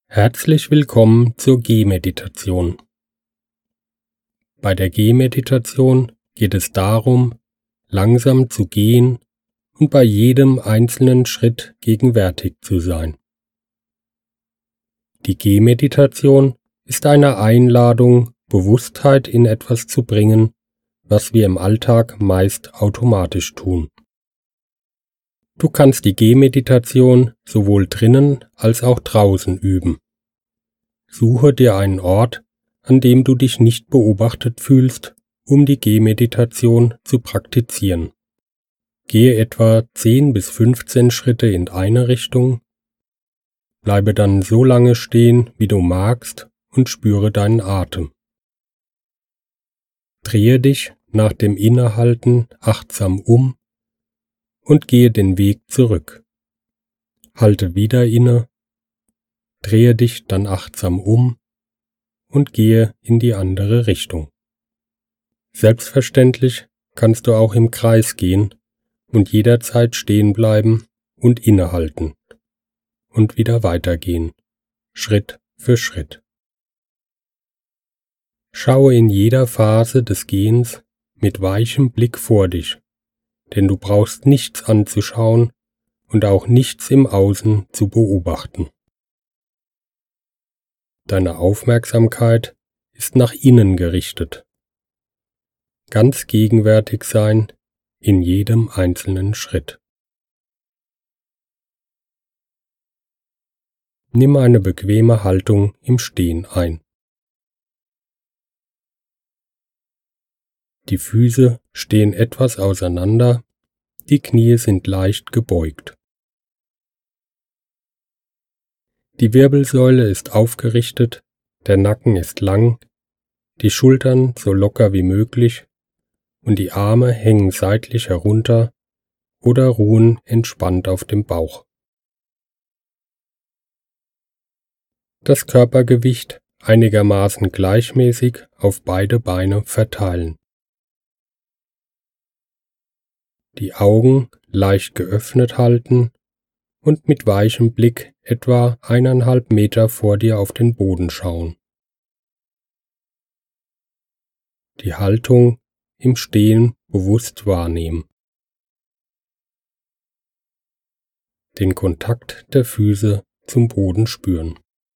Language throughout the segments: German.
Herzlich willkommen zur Gehmeditation. Bei der Gehmeditation geht es darum, langsam zu gehen und bei jedem einzelnen Schritt gegenwärtig zu sein. Die Gehmeditation ist eine Einladung, Bewusstheit in etwas zu bringen, was wir im Alltag meist automatisch tun. Du kannst die Gehmeditation sowohl drinnen als auch draußen üben. Suche dir einen Ort, an dem du dich nicht beobachtet fühlst, um die Gehmeditation zu praktizieren. Gehe etwa 10 bis 15 Schritte in eine Richtung, bleibe dann so lange stehen, wie du magst, und spüre deinen Atem. Drehe dich nach dem Innehalten achtsam um und gehe den Weg zurück. Halte wieder inne, drehe dich dann achtsam um und gehe in die andere Richtung. Selbstverständlich kannst du auch im Kreis gehen und jederzeit stehen bleiben und innehalten und wieder weitergehen, Schritt für Schritt. Schaue in jeder Phase des Gehens mit weichem Blick vor dich, denn du brauchst nichts anzuschauen und auch nichts im Außen zu beobachten. Deine Aufmerksamkeit ist nach innen gerichtet. Ganz gegenwärtig sein in jedem einzelnen Schritt. Nimm eine bequeme Haltung im Stehen ein. Die Füße stehen etwas auseinander, die Knie sind leicht gebeugt. Die Wirbelsäule ist aufgerichtet, der Nacken ist lang, die Schultern so locker wie möglich und die Arme hängen seitlich herunter oder ruhen entspannt auf dem Bauch. Das Körpergewicht einigermaßen gleichmäßig auf beide Beine verteilen. Die Augen leicht geöffnet halten und mit weichem Blick etwa 1,5 Meter vor dir auf den Boden schauen. Die Haltung im Stehen bewusst wahrnehmen. Den Kontakt der Füße zum Boden spüren.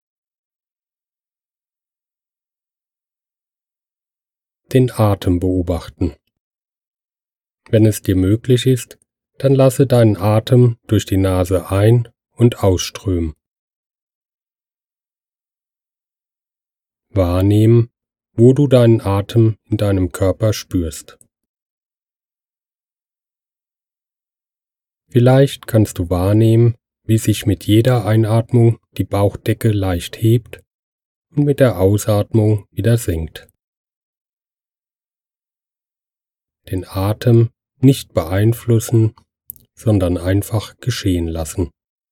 Den Atem beobachten. Wenn es dir möglich ist, dann lasse deinen Atem durch die Nase ein- und ausströmen. Wahrnehmen, wo du deinen Atem in deinem Körper spürst. Vielleicht kannst du wahrnehmen, wie sich mit jeder Einatmung die Bauchdecke leicht hebt und mit der Ausatmung wieder senkt. Den Atem nicht beeinflussen, sondern einfach geschehen lassen.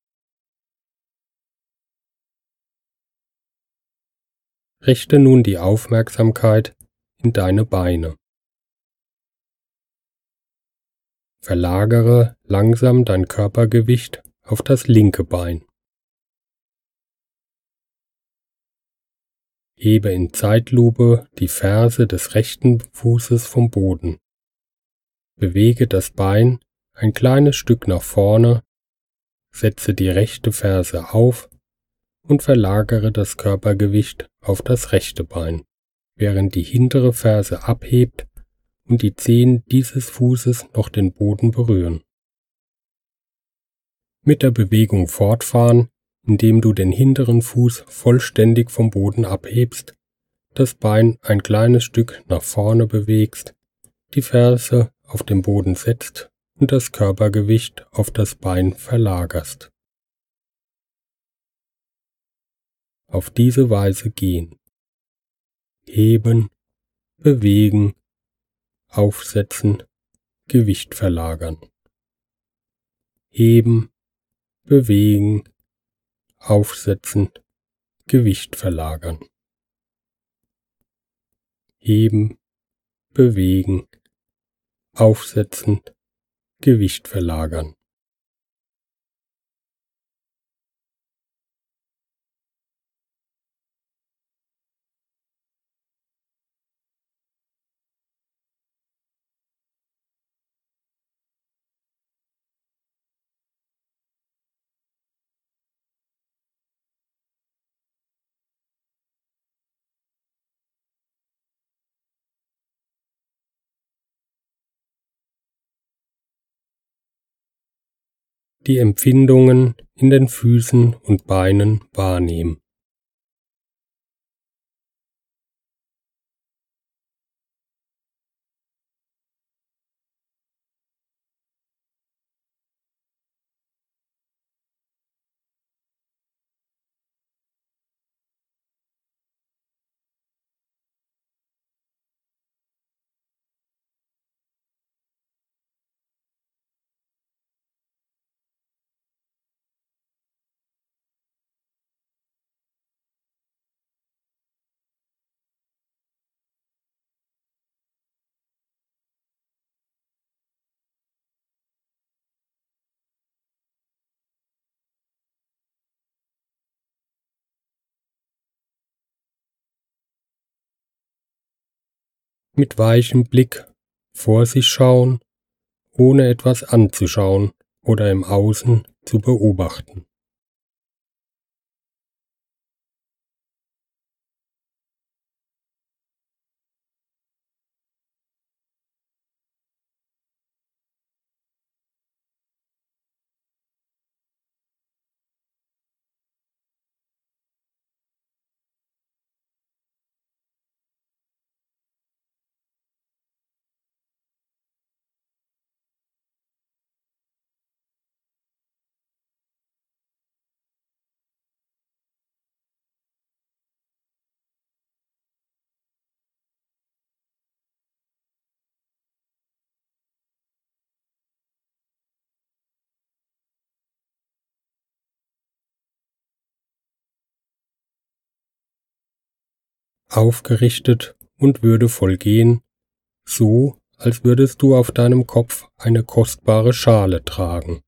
Richte nun die Aufmerksamkeit in deine Beine. Verlagere langsam dein Körpergewicht auf das linke Bein. Hebe in Zeitlupe die Ferse des rechten Fußes vom Boden. Bewege das Bein ein kleines Stück nach vorne, setze die rechte Ferse auf und verlagere das Körpergewicht auf das rechte Bein, während die hintere Ferse abhebt und die Zehen dieses Fußes noch den Boden berühren. Mit der Bewegung fortfahren, indem du den hinteren Fuß vollständig vom Boden abhebst, das Bein ein kleines Stück nach vorne bewegst, die Ferse auf den Boden setzt und das Körpergewicht auf das Bein verlagerst. Auf diese Weise gehen. Heben, bewegen, aufsetzen, Gewicht verlagern. Heben, bewegen, aufsetzen, Gewicht verlagern. Heben, bewegen, aufsetzen, Gewicht verlagern. die Empfindungen in den Füßen und Beinen wahrnehmen. Mit weichem Blick vor sich schauen, ohne etwas anzuschauen oder im Außen zu beobachten. Aufgerichtet und würdevoll gehen, so als würdest du auf deinem Kopf eine kostbare Schale tragen.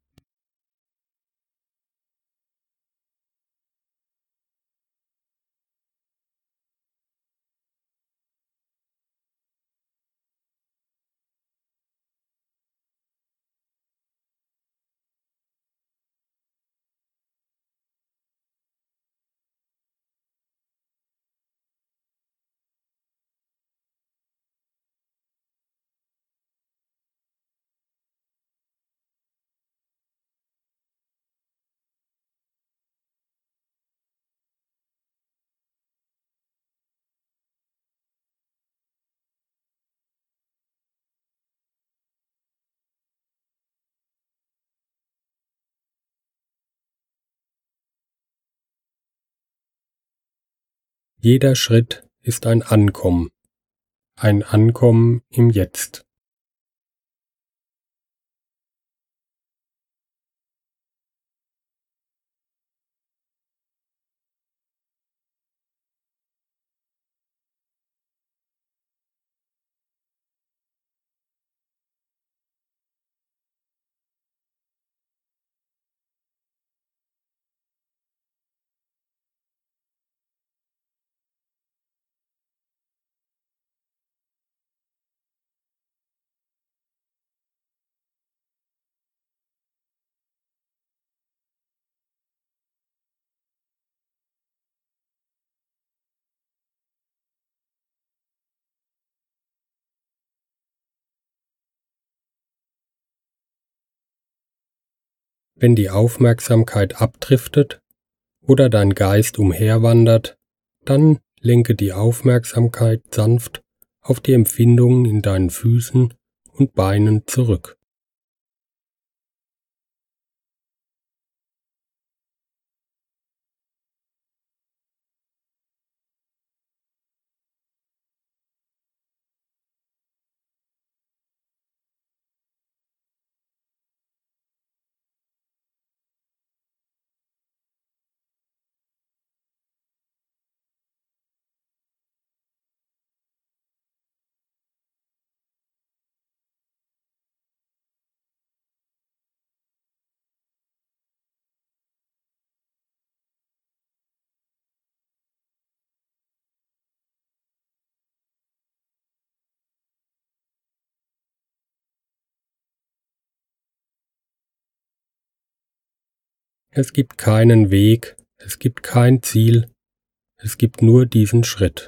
Jeder Schritt ist ein Ankommen im Jetzt. Wenn die Aufmerksamkeit abdriftet oder dein Geist umherwandert, dann lenke die Aufmerksamkeit sanft auf die Empfindungen in deinen Füßen und Beinen zurück. Es gibt keinen Weg, es gibt kein Ziel, es gibt nur diesen Schritt.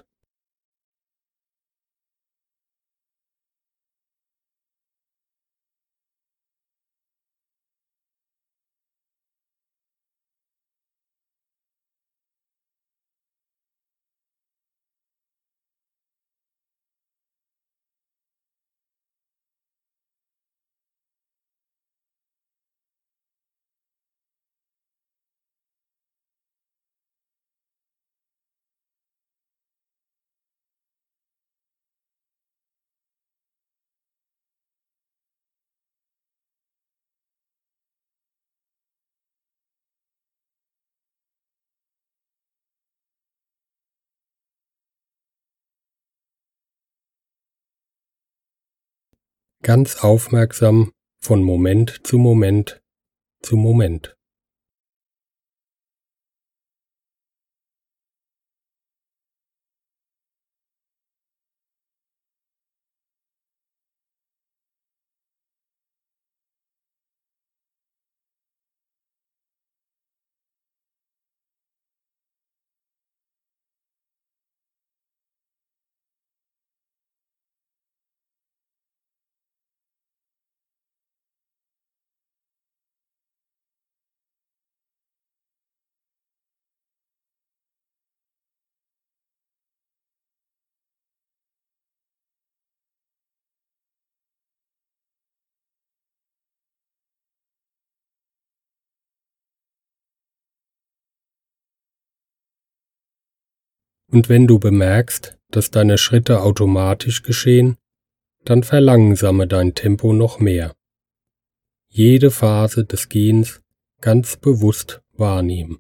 ganz aufmerksam von Moment zu Moment zu Moment. Und wenn du bemerkst, dass deine Schritte automatisch geschehen, dann verlangsame dein Tempo noch mehr. Jede Phase des Gehens ganz bewusst wahrnehmen.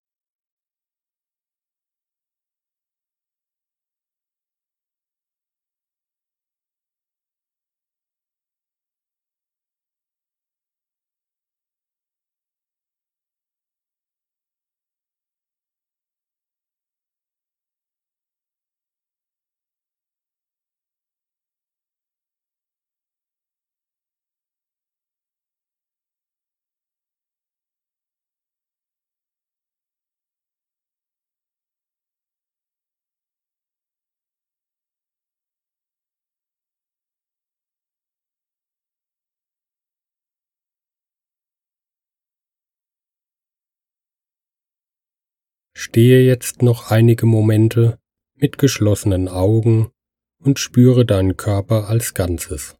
Stehe jetzt noch einige Momente mit geschlossenen Augen und spüre deinen Körper als Ganzes.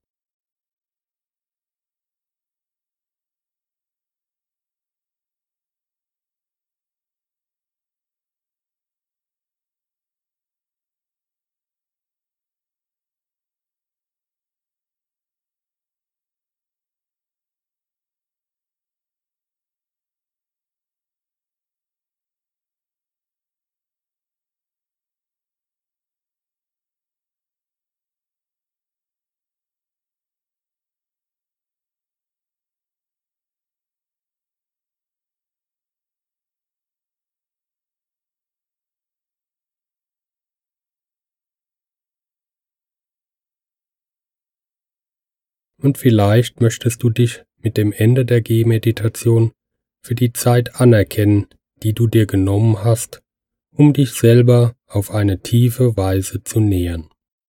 Und vielleicht möchtest du dich mit dem Ende der Gehmeditation für die Zeit anerkennen, die du dir genommen hast, um dich selber auf eine tiefe Weise zu nähern.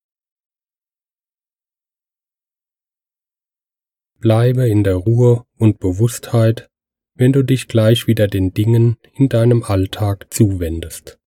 Bleibe in der Ruhe und Bewusstheit, wenn du dich gleich wieder den Dingen in deinem Alltag zuwendest.